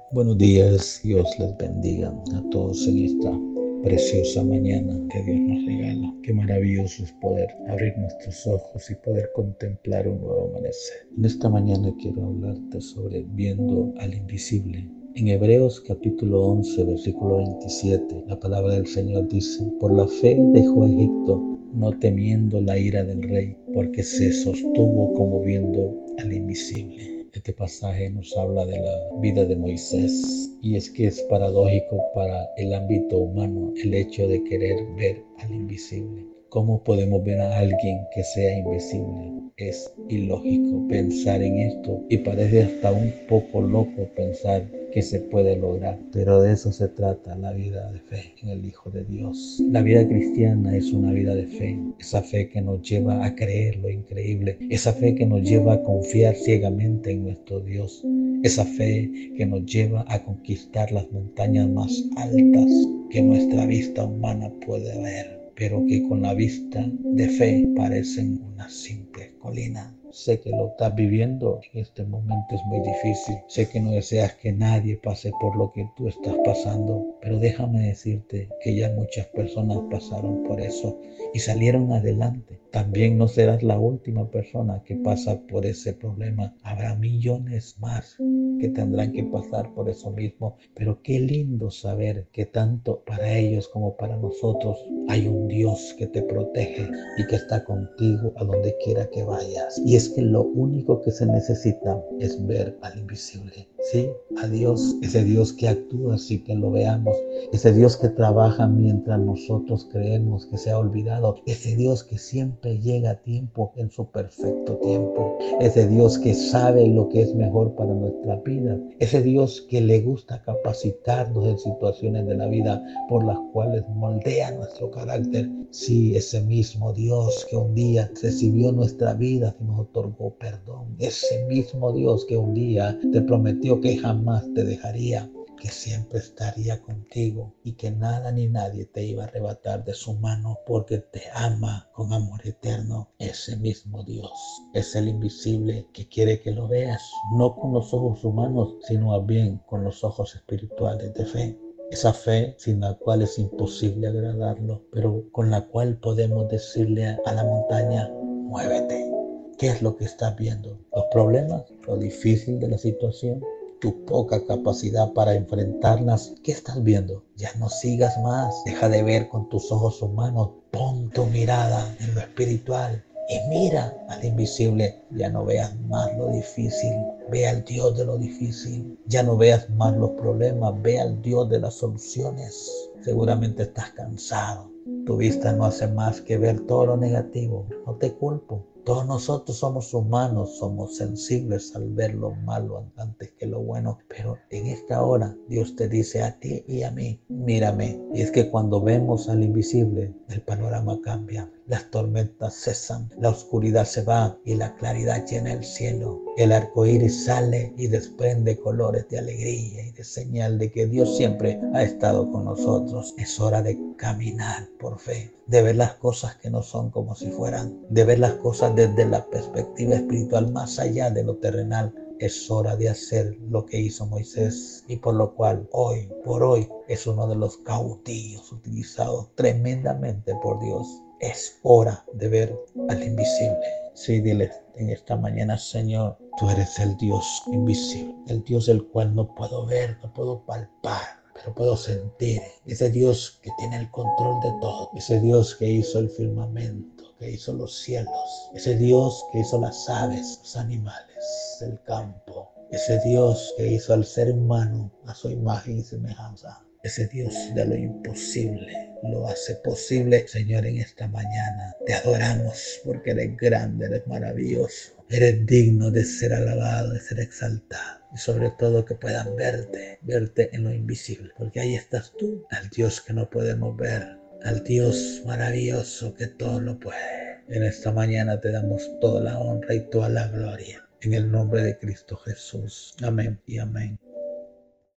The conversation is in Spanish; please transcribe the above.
Buenos días, Dios les bendiga a todos en esta preciosa mañana que Dios nos regala. Qué maravilloso es poder abrir nuestros ojos y poder contemplar un nuevo amanecer. En esta mañana quiero hablarte sobre viendo al invisible. En Hebreos capítulo 11, versículo 27, la palabra del Señor dice: por la fe dejó Egipto, no temiendo la ira del rey, porque se sostuvo como viendo al invisible. Este pasaje nos habla de la vida de Moisés, y es que es paradójico para el ámbito humano el hecho de querer ver al invisible. ¿Cómo podemos ver a alguien que sea invisible? Es ilógico pensar en esto y parece hasta un poco loco pensar que se puede lograr, pero de eso se trata la vida de fe en el Hijo de Dios. La vida cristiana es una vida de fe, esa fe que nos lleva a creer lo increíble, esa fe que nos lleva a confiar ciegamente en nuestro Dios, esa fe que nos lleva a conquistar las montañas más altas que nuestra vista humana puede ver, pero que con la vista de fe parecen una simple colina. Sé que lo estás viviendo en este momento, es muy difícil. Sé que no deseas que nadie pase por lo que tú estás pasando, pero déjame decirte que ya muchas personas pasaron por eso y salieron adelante. También no serás la última persona que pasa por ese problema. Habrá millones más que tendrán que pasar por eso mismo, pero qué lindo saber que tanto para ellos como para nosotros hay un Dios que te protege y que está contigo a donde quiera que vayas. Y es que lo único que se necesita es ver al invisible. Sí, a Dios, ese Dios que actúa sin que lo veamos, ese Dios que trabaja mientras nosotros creemos que se ha olvidado, ese Dios que siempre llega a tiempo en su perfecto tiempo, ese Dios que sabe lo que es mejor para nuestra vida, ese Dios que le gusta capacitarnos en situaciones de la vida por las cuales moldea nuestro carácter. Sí, ese mismo Dios que un día recibió nuestra vida y nos otorgó perdón, ese mismo Dios que un día te prometió que jamás te dejaría, que siempre estaría contigo y que nada ni nadie te iba a arrebatar de su mano porque te ama con amor eterno. Ese mismo Dios es el invisible que quiere que lo veas, no con los ojos humanos, sino más bien con los ojos espirituales de fe. Esa fe sin la cual es imposible agradarlo, pero con la cual podemos decirle a la montaña: muévete. ¿Qué es lo que estás viendo? ¿Los problemas? ¿Lo difícil de la situación? ¿Tu poca capacidad para enfrentarlas? ¿Qué estás viendo? Ya no sigas más. Deja de ver con tus ojos humanos. Pon tu mirada en lo espiritual y mira al invisible. Ya no veas más lo difícil, ve al Dios de lo difícil. Ya no veas más los problemas, ve al Dios de las soluciones. Seguramente estás cansado. Tu vista no hace más que ver todo lo negativo. No te culpo. Todos nosotros somos humanos, somos sensibles al ver lo malo antes que lo bueno. Pero en esta hora Dios te dice a ti y a mí: mírame. Y es que cuando vemos al invisible, el panorama cambia. Las tormentas cesan, la oscuridad se va y la claridad llena el cielo. El arco iris sale y desprende colores de alegría y de señal de que Dios siempre ha estado con nosotros. Es hora de caminar por fe, de ver las cosas que no son como si fueran, de ver las cosas desde la perspectiva espiritual más allá de lo terrenal. Es hora de hacer lo que hizo Moisés y por lo cual por hoy, es uno de los caudillos utilizados tremendamente por Dios. Es hora de ver al invisible. Sí, dile en esta mañana: Señor, tú eres el Dios invisible, el Dios el cual no puedo ver, no puedo palpar, pero puedo sentir. Ese Dios que tiene el control de todo, ese Dios que hizo el firmamento, que hizo los cielos, ese Dios que hizo las aves, los animales, el campo, ese Dios que hizo al ser humano a su imagen y semejanza. Ese Dios de lo imposible lo hace posible. Señor, en esta mañana te adoramos porque eres grande, eres maravilloso, eres digno de ser alabado, de ser exaltado. Y sobre todo que puedan verte en lo invisible, porque ahí estás tú, al Dios que no podemos ver, al Dios maravilloso que todo lo puede. En esta mañana te damos toda la honra y toda la gloria. En el nombre de Cristo Jesús. Amén y amén.